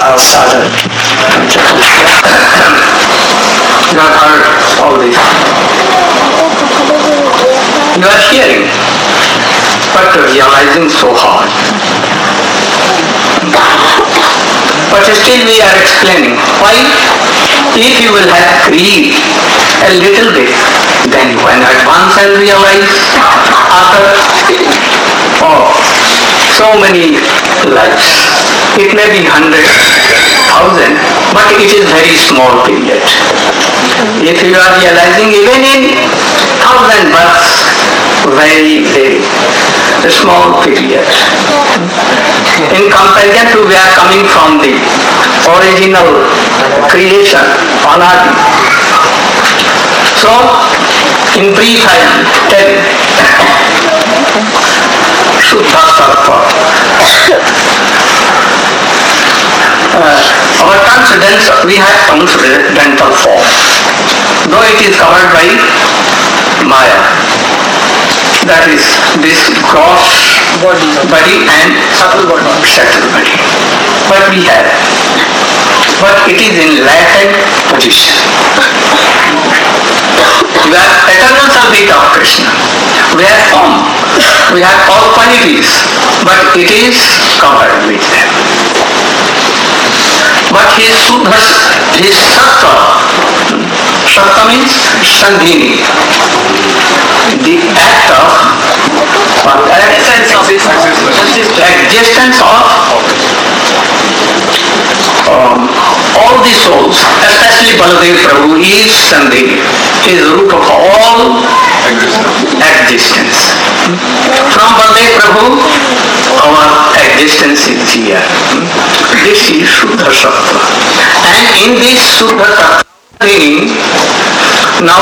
sadhana. You have heard all this. You are hearing, but realizing so hard. But still we are explaining. Why? If you will have greed a little bit, then you can advance and realize after so many lives. It may be 100,000, but it is very small period. If you are realizing even in 1,000 births, very, very small period. In comparison to we are coming from the original creation, Anadi. So, in brief I am telling, Shuddha Sattva. Our transcendence, we have transcendental form, though it is covered by Maya. That is this gross body and subtle body. But we have. But it is in latent position. We are eternal service of Krishna. We have form. We have all qualities. But it is covered with them. But his sattva means sandhini, the act of existence of all the souls, especially Baladev Prabhu, he is sandhini, he is the root of all existence. From Baladev Prabhu, our existence is here. This is Shuddha Sattva. And in this Shuddha Sattva, now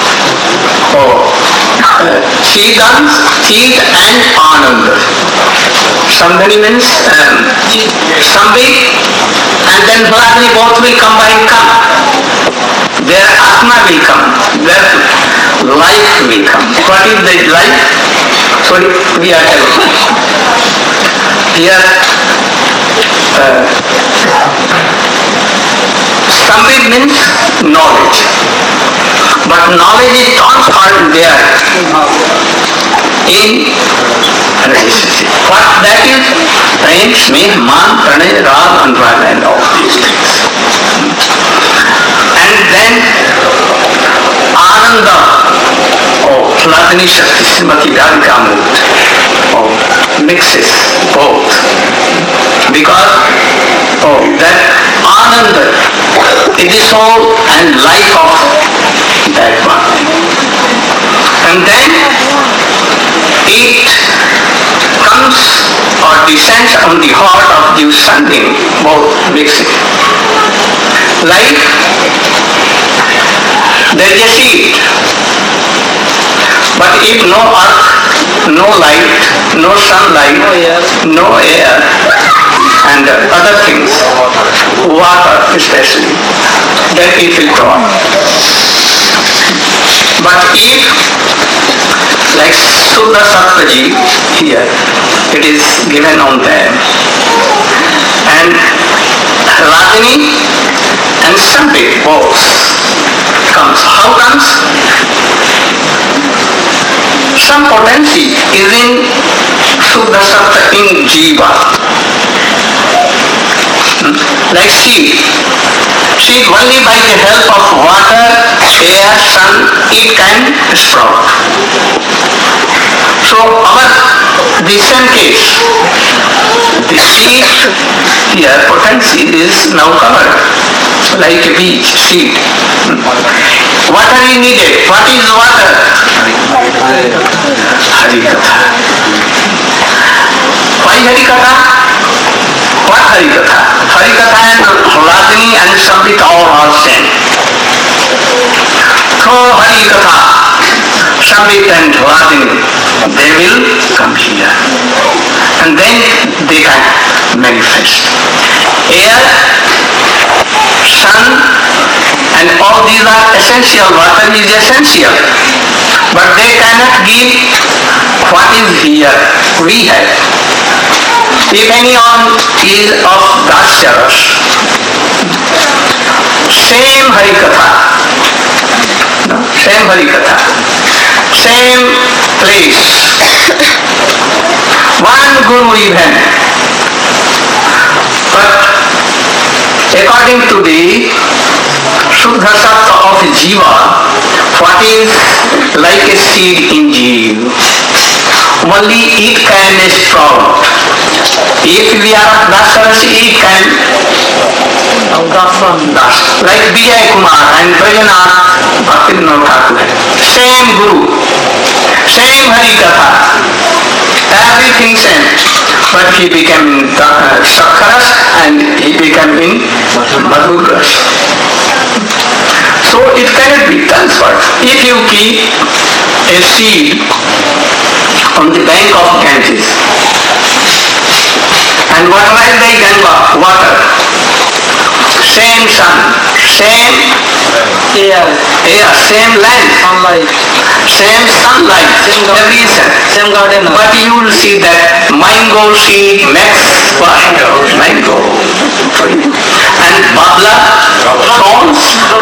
Chid and Ananda. Sandhani means Sambit and then Bhadani both will combine come. Their Atma will come. Their life will come. What is the life? Sorry, we are telling. Here Sambit means knowledge. But knowledge is transferred there in relationship. What that is? Prem, Smeh, Man, Pranay, Rag, Anurag and all these things. And then Ananda, Hladini Shakti, Srimati Radhika Amrit, mixes both. Because that Ananda is the soul and life of that one. And then it comes or descends on the heart of the Sandhini, both mixing. Like there is a seed, but if no earth, no light, no sunlight, no air, and other things, water especially, then it will grow. But if, like Shuddha Sattvaji here, it is given on them, and Rajini and Sambit both comes. How comes? Some potency is in Shuddha Sattva in Jiva. Like seed. Seed only by the help of water, air, sun, it can sprout. So the same case, the seed here, potency is now covered, like a beach, seed. Water is needed. What is water? Harikatha. Why Harikatha? What Harikatha? Harikatha and Hladini and Sambit all are same. Through Harikatha, Sambit and Hladini, they will come here. And then they can manifest. Air, sun, and all these are essential. Water is essential. But they cannot give what is here, we have. If anyone is of Dasyaras, same Harikatha, same Harikatha, same place, one Guru even, but according to the Shuddha Sattva of Jiva, what is like a seed in Jiva, only it can sprout. If we are Dasyaras, it can like Vijay Kumar and Brajanath Bhaktivinoda Thakur, same Guru, same Harikatha, everything same, but he became in Sakharas and he became in Madhuras. So it cannot be transferred. If you keep a seed on the bank of Ganges and whatever they Ganga water, same sun, same air, same land, sunlight, same sunlight, every sun, same garden. But you will see that mango seed makes mango tree, and babla thorns,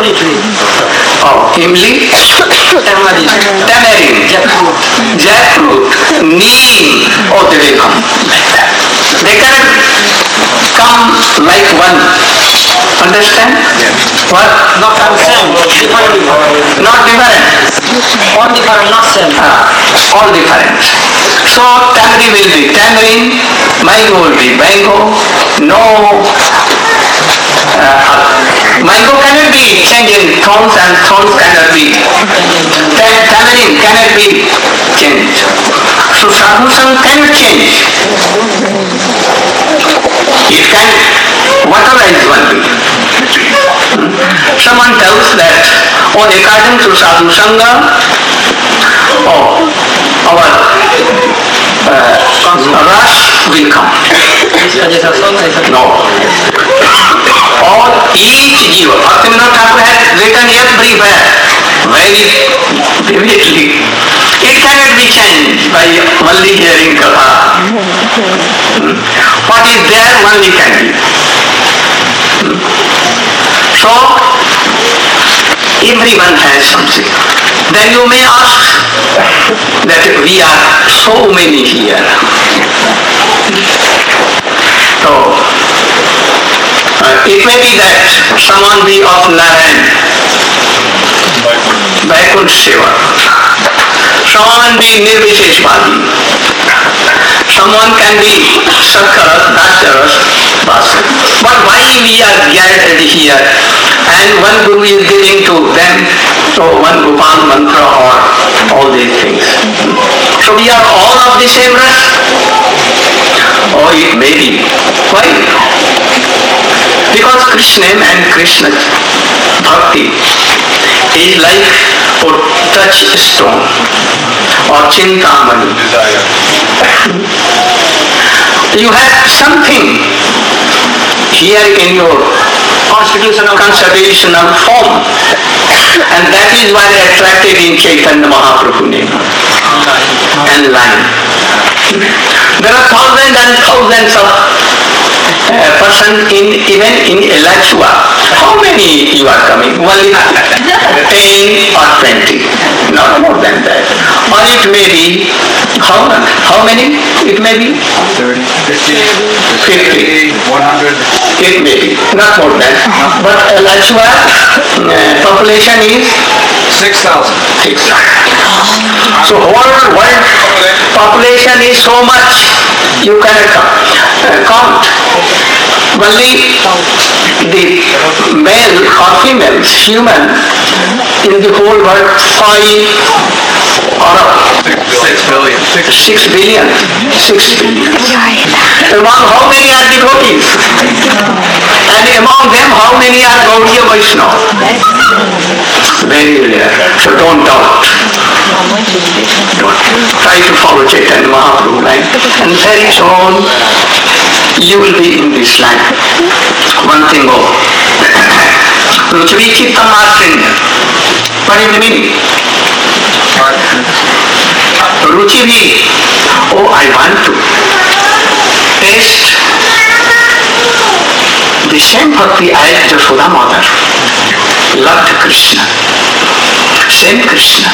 imli, tamarind, jackfruit, neem, they will come like that. They cannot come like one. Understand? Yeah. What? Not same. Different. Not different. All different, not same. All different. So tamarind will be tamarind, mango will be mango. No, mango cannot be changed in thorns and thorns cannot be. Tamarind cannot be changed. So sadhu sang cannot change. It can waterize only. Someone tells that, according to sadhu sangha, our rush will come. No. Or each jiva, Bhaktivinoda Thakur has written everywhere very vividly. It cannot be changed by only hearing Katha. What is there only can be. So, everyone has something. Then you may ask that we are so many here. So, it may be that someone be of Narayan, Vaikunt Seva, someone be Nirvisheshvadi, someone can be Sakharas, Dasyaras, Basa. But why we are gathered here and one Guru is giving to them, so one Gopal mantra or all these things. So we are all of the same race? Or it may be. Why? Because Krishna and Krishna Bhakti is like a touchstone or Chintamani. You have something here in your constitutional form, and that is why they attracted in Chaitanya Mahaprabhu name and line. There are thousands and thousands of persons even in Elachua. How many you are coming? Only 10 or 20, not more than that. Or it may be, how many? It may be 30, 50, 100. it may be, not more than. But Elachua population is 6,000. 6,000. So whole world population is so much, you cannot count. Only the male or females, human, in the whole world, 5 or 6 billion. 6 billion. 6 billion. Among how many are devotees? And among them, how many are Gaudiya Vaishnava? Very rare. So don't doubt. Don't. Try to follow Chaitanya Mahaprabhu line, and very soon you will be in this line. One thing more. Ruchvi Chittam Asrinya. What is the meaning? Ruchivi. I want to taste the same bhakti as Jashoda mother loved Krishna. Same Krishna.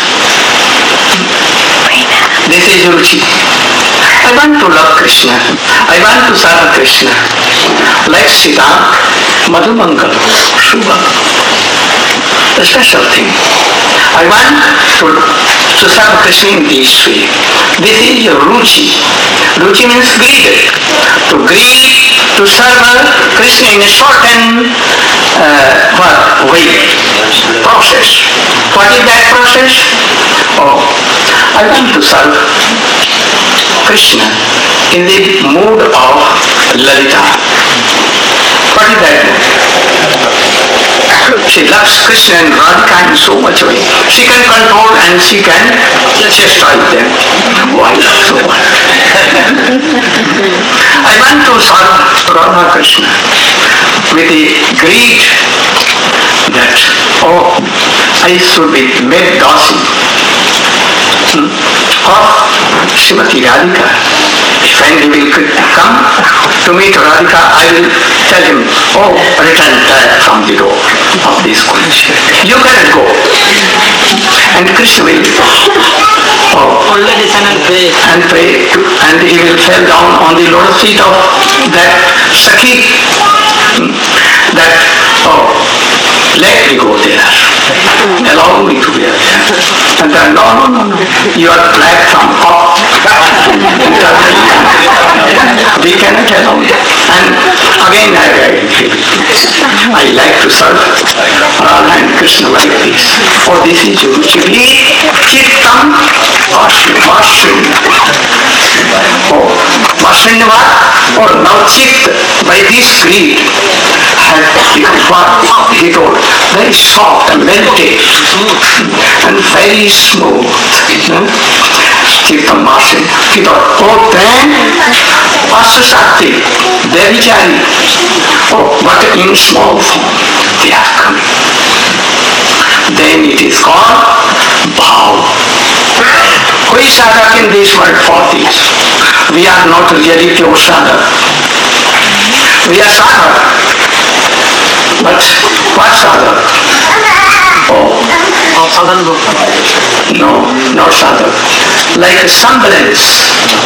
This is Ruchi. I want to love Krishna. I want to serve Krishna. Like Sita, Madhumangal, Shubha. A special thing. I want to serve Krishna in this way. This is Ruchi. Ruchi means greed. To greed, to serve Krishna in a shortened way. Process. What is that process? Oh, I want to serve Krishna in the mood of Lalita. What is that mood? She loves Krishna and Radhika in so much way. She can control and she can chastise them. Why so much? I want to serve Radha Krishna with the greed that, oh, I should be made dasi of Srimati Radhika. When he will come to meet Radhika, I will tell him, oh, return back from the door of this college. You cannot go. And Krishna will only listen and pray and he will fall down on the lotus feet of that Sakhi. That, oh, let me go there. Allow me to be there. And then, no. You are black from up. We cannot allow it. And again I like to serve Radha and Krishna like this. For this is Ruchi. Chittam Vashinya. Oh, Vashinya. Oh, now Chit, by this greed, has become what he told, very soft and meditative and very smooth. Chittam Vashinya. He thought, oh, then Asasakti, Devijani. Oh, but in small form they are coming. Then it is called Bhav. Who is sadhak in this world for this? We are not really pure sadhak. We are sadhak. But what sadhak? Oh, no, not sadhak. Like a semblance.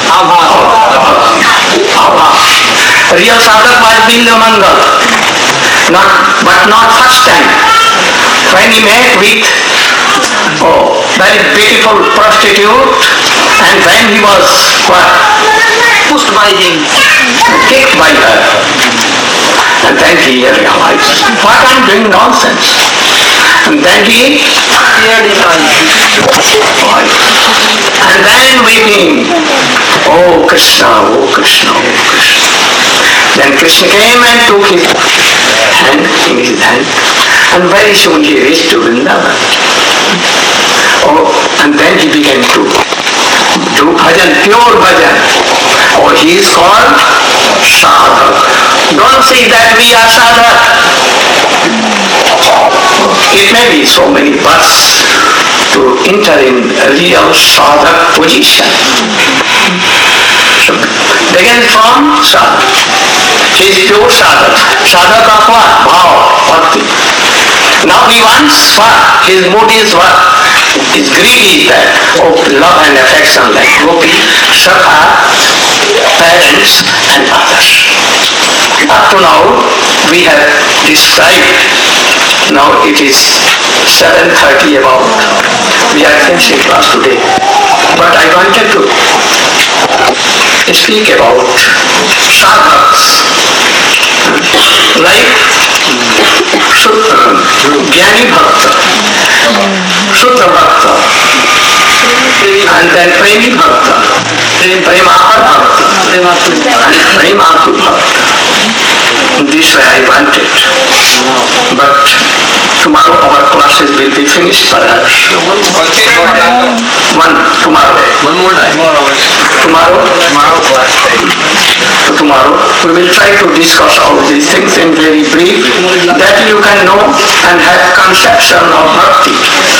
Real sadhak was Bilyamangal. But not first time. When he met with very beautiful prostitute, and when he was pushed by him, kicked by her, and then he realized, what I'm doing nonsense. And then he cleared his eyes. And then weeping, oh Krishna, oh Krishna, oh Krishna. Then Krishna came and took his hand in his hand, and very soon he reached to Vrindavan. Oh, and then he began to do bhajan, pure bhajan. Oh, he is called sadhak. Don't say that we are sadhak. It may be so many births to enter in real sadhak position. So, begin from sadhak. He is pure sadhak. Sadhak of what? Bhav, bhakti. Now he wants what? His mood is what? His greed is that of love and affection like Gopi, Sakha, parents and others. Up to now we have described. Now it is 7:30 about. We are finishing class today. But I wanted to speak about sadhaks. Like Jnani Bhakta, Shuddha Bhakta, and then Premi Bhakta, Premapar Bhakta, and Prematul Bhakta. This way I wanted. But tomorrow our classes will be finished perhaps. Tomorrow. One more time. Tomorrow class. Tomorrow we will try to discuss all these things in very brief, that you can know and have conception of bhakti.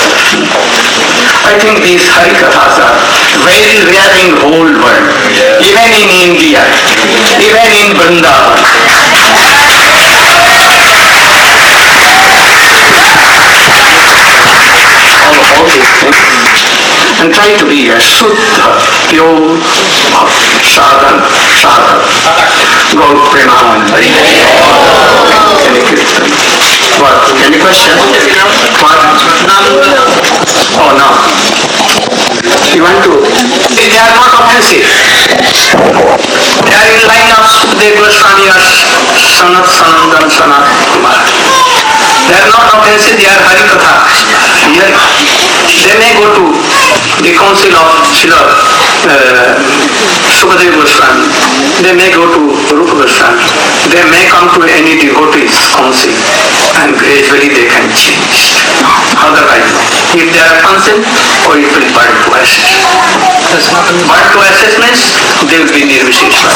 I think these Harikathas are very rare in whole world, even in India, even in Vrindavan. है शुद्ध pure साधन साधक गौ Premanand What? Any question? What? Oh no. You want to? They are not offensive. They are in line of Sukadeva Goswami or Sanat Sanandan Sanat Kumar. They are not offensive, they are Harikatha. They may go to the council of Sukadeva Goswami. They may go to Rupa Goswami. They may come to any devotee's council and gradually they can change. Otherwise, if they are consent, or it will burn to ashes. Burn to ashes means they will be nirvisheshwar.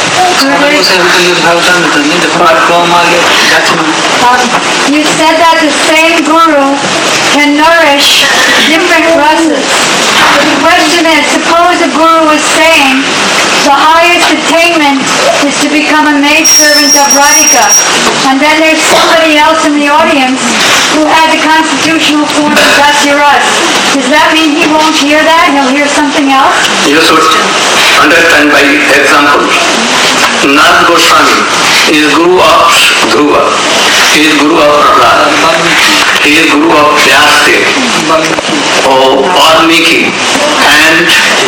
You said that the same guru can nourish different rasas. The question is, suppose a guru was saying the highest attainment is to become a maidservant of Radhika, and then there's somebody else in the audience who had the constitutional form of Dasyaras. Does that mean he won't hear that? He'll hear something else? You should understand by example. Narad Goswami is Guru of Dhruva. He is Guru of Prahlad. He is Guru of Vyasdev, of Valmiki, and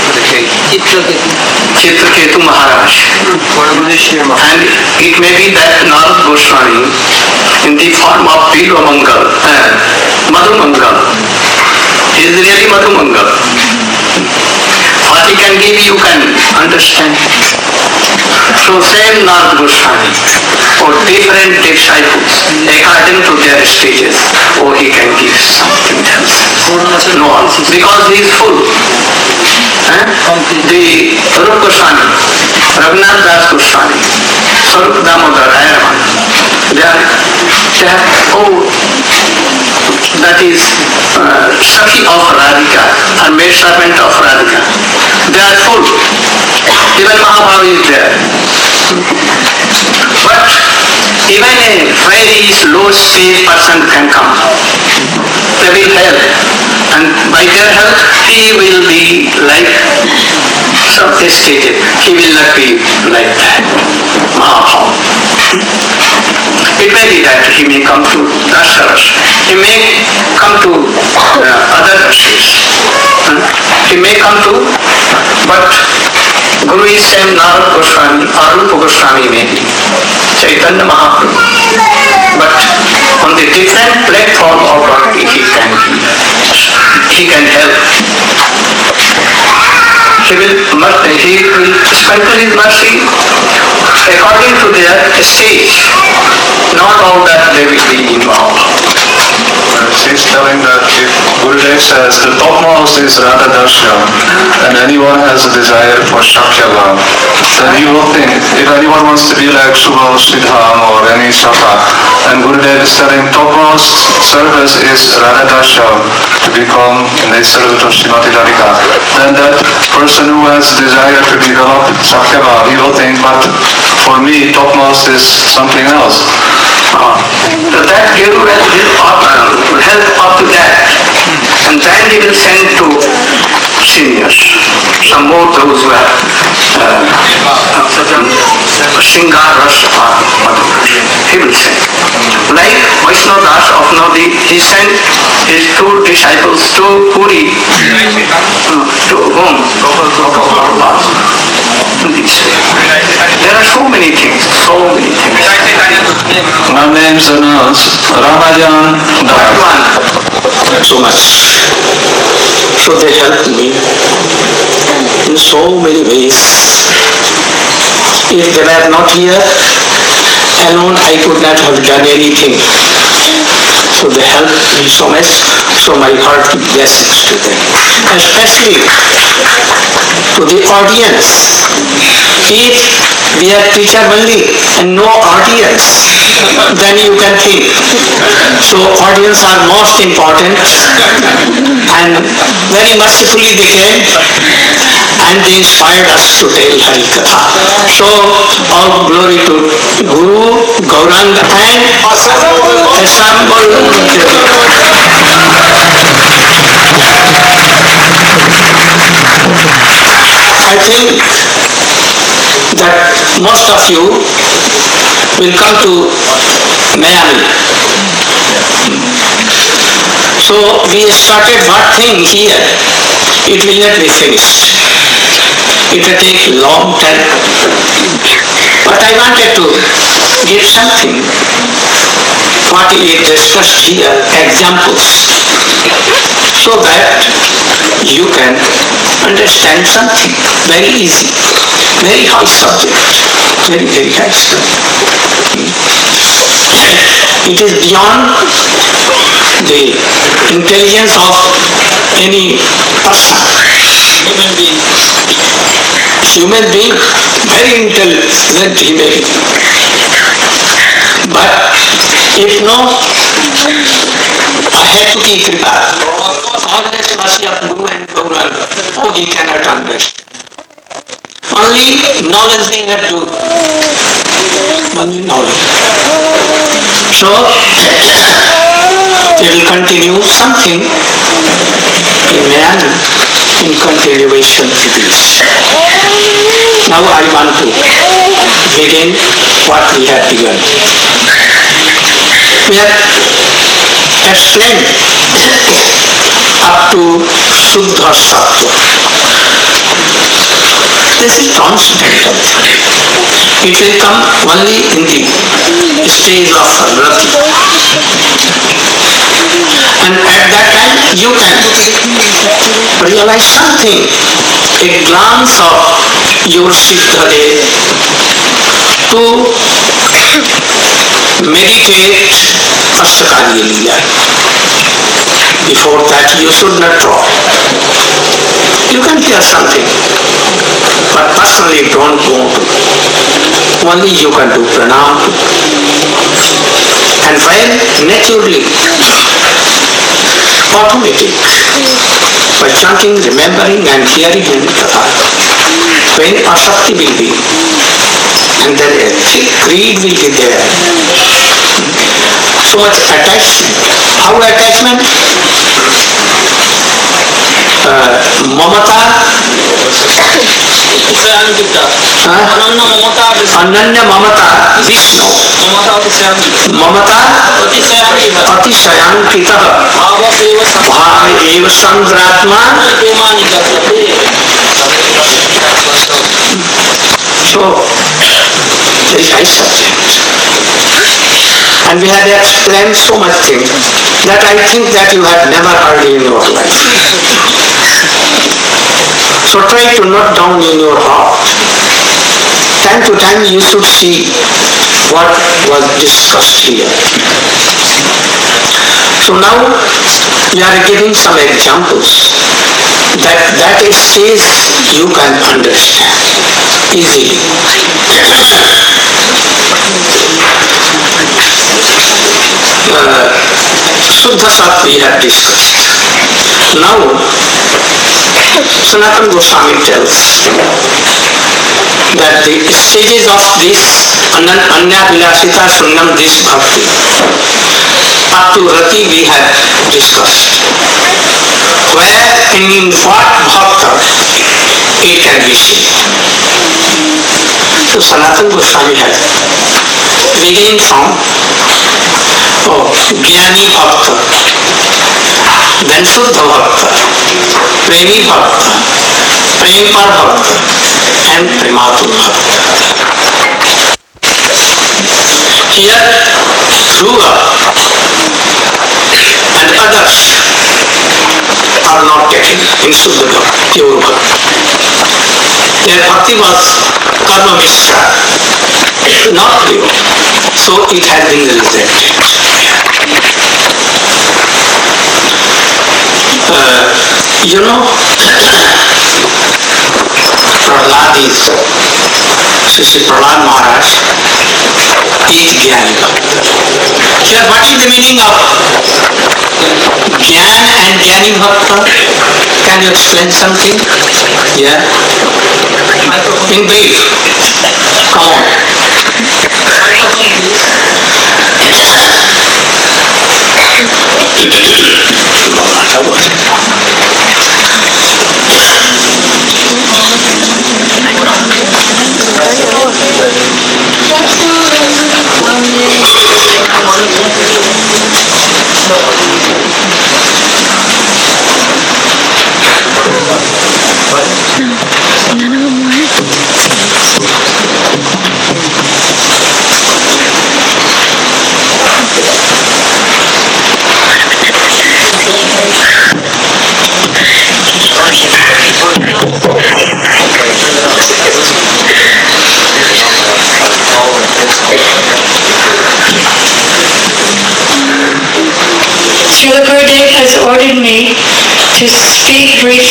Chitraketu Maharaj. And it may be that Narad Goswami, in the form of Bilomangal, Madhumangal, he is really Madhumangal. What he can give, you can understand. So same Narad Goswami, or different disciples, according to their stages, or he can give something else. No, because he is full. The Rupa Goswami, Raghunath Das Goswami, Sarup Damodar, Ayraman, they are that is Sakhi of Radhika, or maid servant of Radhika. They are full. Even Mahabharata is there. But even a very low stage person can come. They will help. And by their help, he will be like some stages. He will not be like that. Mahabharata. It may be that he may come to Dasharas. He may come to other Rashis. He may come to, but Guru is same Narad Goswami or Rupa Goswami may be, Chaitanya Mahaprabhu. But on the different platform of bhakti he can help. He will sprinkle his mercy according to their stage. Not all that they will be involved. She's telling that if Gurudev says the topmost is Radha Darshan and anyone has a desire for Shakya love, then you will think, if anyone wants to be like Subal Sridham or any Saka, and Gurudev is telling topmost service is Radha Darshan to become the servant of Srimati Radhika, then that person who has desire to develop Shakya love, he will think, but for me topmost is something else. So that Guru will help up to that, and then he will send to seniors, some more those who have Sringar Rasa he will send. Like Vaishnava Das of Nadi, he sent his two disciples to Puri, to whom? There are so many things, so many things. My name is Ramajan So much. So they helped me in so many ways. If they were not here, alone I could not have done anything. So they helped me so much, so my heart blessings to them. Especially to the audience. If we are preacher only and no audience, then you can think. So audience are most important, and very mercifully they came and they inspired us to tell Hari Katha. So all glory to Guru, Gaurang and Assembled. I think that most of you will come to Miami. So we started one thing here. It will not be finished. It will take a long time. But I wanted to give something, what we discussed here, examples, so that you can understand something very easy, very high subject, very, very high subject. It is beyond the intelligence of any person. Human being, very intelligent he may be. But if no, I have to be prepared. Always mercy of Guru and Gauranga. Oh, he cannot understand. Only knowledge we have to. Only knowledge. So, we will continue something in manner in continuation to this. Now I want to begin what we have begun. We have explained up to Shuddha Sattva. This is transcendental. It will come only in the stage of Rati. And at that time you can realize something, a glance of your Siddhadev to meditate Astakaliya Leela. Before that you should not draw. You can hear something, but personally don't want to. Only you can do pranam. And when naturally, automatic, by chanting, remembering and hearing him katha, when asakti will be, and then a thick greed will be there, so much attachment. How attachment? Mamata, Ananya Mamata, Vishnu, Mamata, Atishayankita, Bhava Sandratma. So, very high subject. And we had explained so much things that I think that you have never heard in your life. So try to note down in your heart. Time to time you should see what was discussed here. So now we are giving some examples that stage you can understand easily. Shuddha Sat we have discussed. Now Sanatana Goswami tells that the stages of this Anya Vilasita Shunyam this bhakti up to Rati we have discussed. Where and in what bhakta it can be seen. So Sanatana Goswami has beginning from Jnani Bhakta, then Shuddha Bhakta, Premi Bhakta, Prempar Bhakta, and Prematur Bhakta. Here, Dhruva and others are not taken in Shuddha Bhakta, pure Bhakta. Their Bhakti was Karma Mishra, not pure, so it has been rejected. You know, Prahlad is, Sri Prahlad Maharaj is Jnani Bhakta. Here, what is the meaning of Jnana and Jnani Bhakta? Can you explain something? Yeah? In brief, come on.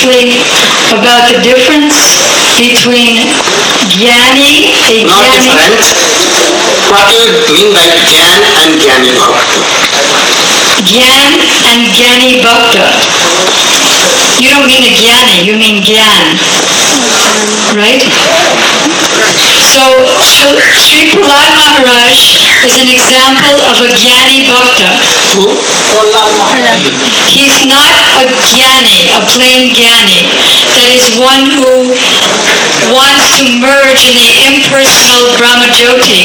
briefly about the difference between Jnani, a Not Jnani, different. What do you mean by Gyan and Gyani Bhakta? Gyan and Jnani Bhakta? You don't mean a Jnani, you mean Gyan, right? So Sri Prahlad Maharaj is an example of a Jnani Bhakta. Who? He's not a Jnani, a plain Jnani. That is one who wants to merge in the impersonal Brahmajyoti.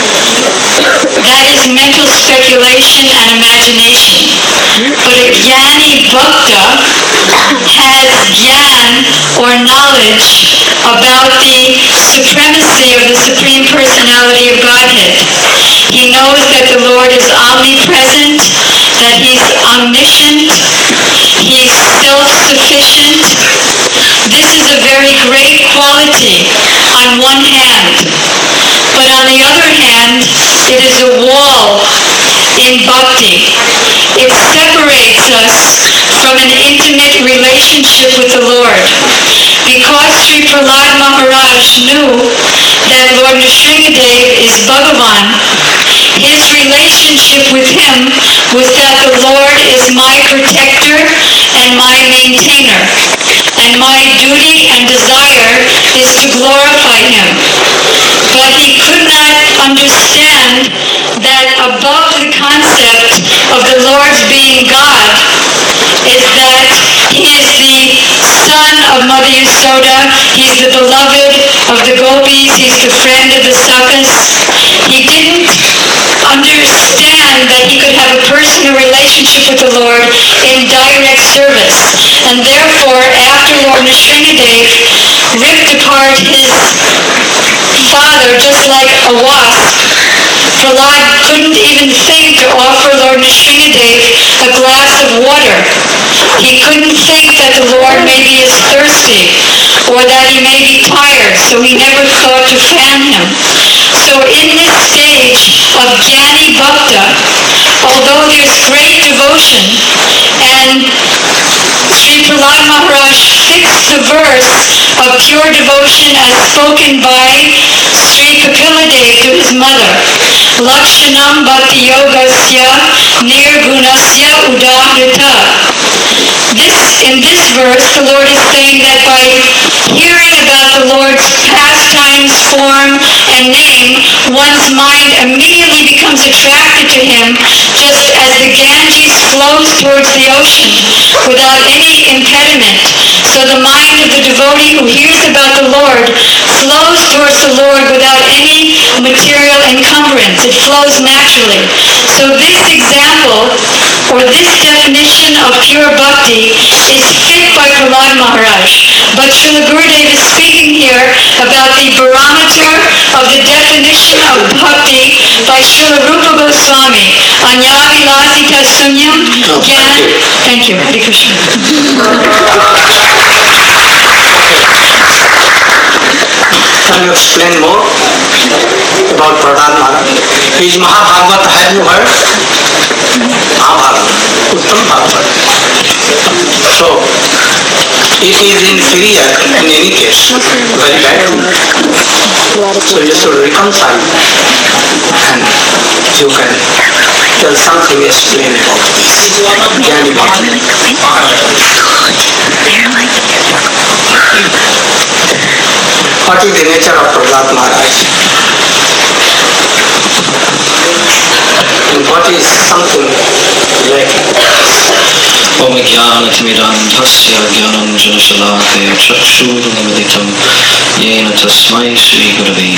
That is mental speculation and imagination. But a Jnani Bhakta has Gyan or knowledge about the supremacy of the Supreme Personality of Godhead. He knows that the Lord is omnipresent, that He's omniscient, He's self-sufficient. This is a very great quality on one hand. But on the other hand, it is a wall in bhakti. It separates us from an intimate relationship with the Lord. Because Sri Prahlad Maharaj knew that Lord Nrsingadev is Bhagavan, his relationship with him was that the Lord is my protector and my maintainer, and my duty and desire is to glorify him. But he could not understand that above the concept of the Lord's being God is that he is the son of Mother Yasoda, he's the beloved of the gopis, he's the friend of the sakhas. He didn't understand that he could have a personal relationship with the Lord in direct service. And therefore, after Lord Nrsingadev ripped apart his father just like a wasp, Prahlad couldn't even think to offer Lord Nrsingadev a glass of water. He couldn't think that the Lord maybe is thirsty or that he may be tired, so he never thought to fan him. So in this stage of Jnani Bhakta, although there's great devotion, and Sri Prahlad Maharaj fixed the verse of pure devotion as spoken by Sri Kapiladev to his mother, Lakshanam Bhakti Yogasya Nirgunasya Udahrita. In this verse, the Lord is saying that by hearing about the Lord's pastimes, form, and name, one's mind immediately becomes attracted to him, just as the Ganges flows towards the ocean without any impediment. So the mind of the devotee who hears about the Lord flows towards the Lord without any material encumbrance. It flows naturally. So this example, or this definition of pure bhakti, is fit by Prahlad Maharaj. But Srila Gurudev is speaking here about the barometer of the definition of bhakti by Srila Rupa Goswami. Anyavilasita sunyam gyan. Thank you. Hare Krishna. Can you explain more about Prahlad Maharaj? He is Mahabhagavata, have you heard? Mahabhagavata, Uttam Bhagavata. So, it is inferior in any case, very bad. So you should reconcile and you can tell something, explain about this. Jnani Bhakti. What is the nature of Prahlad Maharaj? And what is something like Om Jnanatimirandhasya Jnananjanashalakaya Chakshurunamaditam Yena Tasmai Shri Gurave.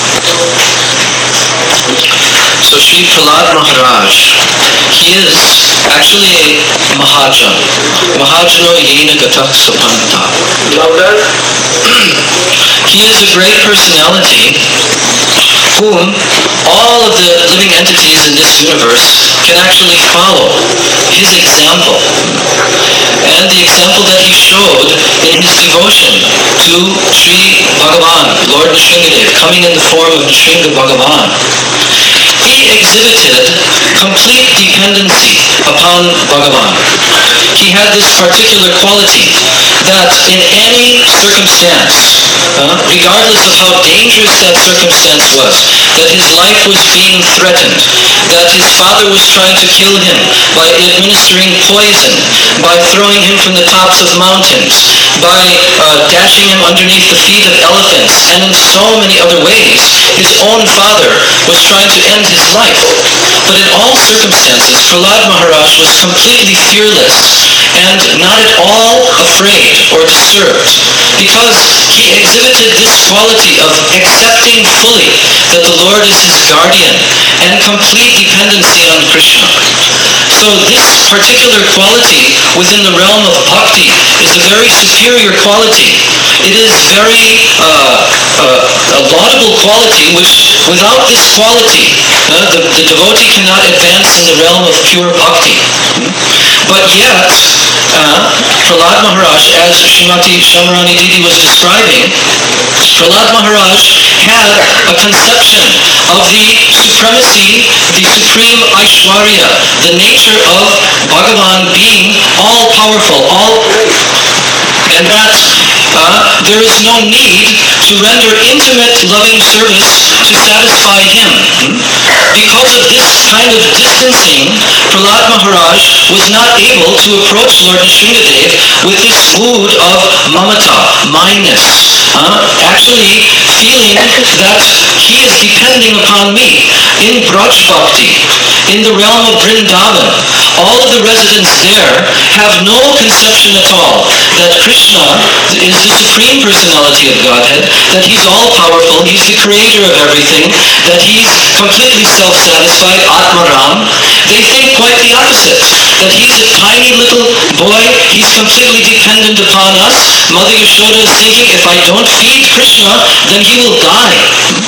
So Sri Prahlad Maharaj, he is actually a Mahajan. Mahajano Yena Gatak Sapanta. louder? He is a great personality whom all of the living entities in this universe can actually follow. His example. And the example that he showed in his devotion to Sri Bhagavan, Lord Nrsingadev, coming in the form of Nrsinga Bhagavan. He he exhibited complete dependency upon Bhagavan. He had this particular quality that in any circumstance, regardless of how dangerous that circumstance was, that his life was being threatened, that his father was trying to kill him by administering poison, by throwing him from the tops of mountains, by dashing him underneath the feet of elephants, and in so many other ways, his own father was trying to end his life. But in all circumstances, Prahlad Maharaj was completely fearless and not at all afraid or disturbed, because he exhibited this quality of accepting fully that the Lord is his guardian and complete dependency on Krishna. So this particular quality within the realm of bhakti is a very superior quality. It is very a laudable quality, which without this quality, the devotee cannot advance in the realm of pure bhakti. But yet, Prahlad Maharaj, as Srimati Shamarani Didi was describing, Prahlad Maharaj had a conception of the supremacy, the supreme Aishwarya, the nature of Bhagavan being all-powerful, and that there is no need to render intimate loving service to satisfy him. Because of this kind of distancing, Prahlad Maharaj was not able to approach Lord Nrsimhadev with this mood of mamata, mineness, actually feeling that he is depending upon me. In Braj Bhakti, in the realm of Vrindavan, all of the residents there have no conception at all that Krishna is the supreme personality of Godhead, that he's all-powerful, he's the creator of everything, that he's completely self-satisfied, Atmaram. They think quite the opposite, that he's a tiny little boy, he's completely dependent upon us. Mother Yashoda is thinking, if I don't feed Krishna, then he will die.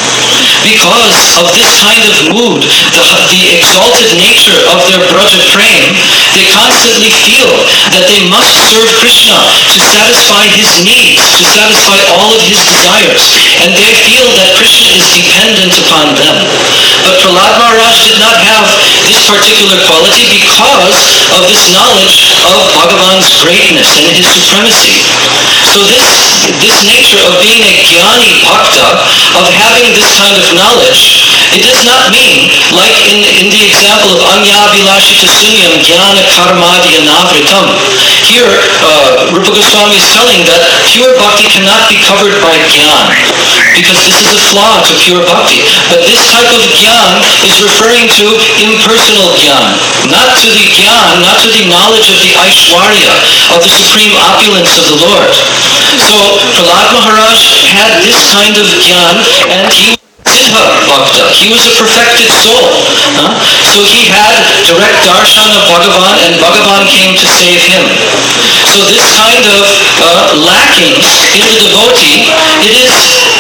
Because of this kind of mood, the exalted nature of their Braja Prem, they constantly feel that they must serve Krishna to satisfy his needs, to satisfy all of his desires. And they feel that Krishna is dependent upon them. But Prahlad Maharaj did not have this particular quality because of this knowledge of Bhagavan's greatness and his supremacy. So this nature of being a jnani bhakta, of having this kind of knowledge, it does not mean, like in the example of anya vilashita sunyam jnana karmadya navritam. Here, Rupa Goswami is telling that pure bhakti cannot be covered by jnana, because this is a flaw to pure bhakti. But this type of jnana is referring to impersonal jnana, not to the jnana, not to the knowledge of the Aishwarya, of the supreme opulence of the Lord. So Prahlad Maharaj had this kind of jnana, and he Siddha Bhakta. He was a perfected soul. So he had direct darshan of Bhagavan, and Bhagavan came to save him. So this kind of lacking in the devotee, it is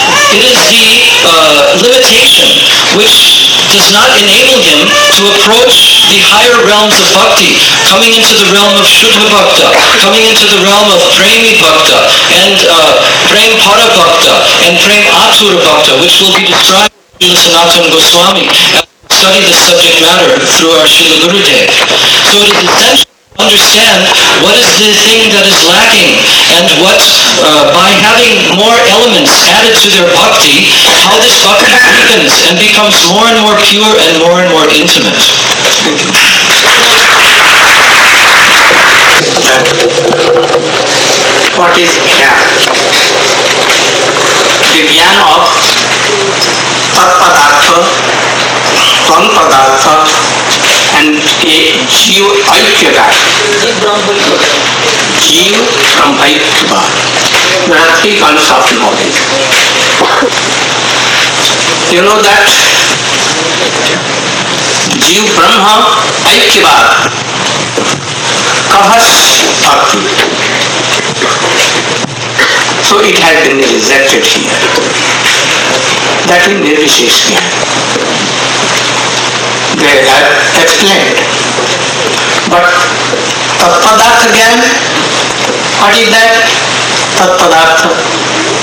the limitation which does not enable him to approach the higher realms of bhakti, coming into the realm of Shuddha Bhakta, coming into the realm of Premi Bhakta, and Prem Para Bhakta, and Prem Atura Bhakta, which will be described by Sanatana Goswami as we study the subject matter through our Srila Gurudev. So it is essential to understand what is the thing that is lacking, and what, by having more elements added to their bhakti, how this bhakti deepens and becomes more and more pure and more intimate. What is jnana? The jnana of tat padartha, tvam padartha, and a jiva aikyavad. Jiva from aikyavad. There are three kinds of knowledge. You know that Jiva Brahma aikyavad. Kahas bhakti. So it has been rejected here. That is Nirvisheshya. They have explained. But Tat Padartha Gyan, what is that? Tat Padartha.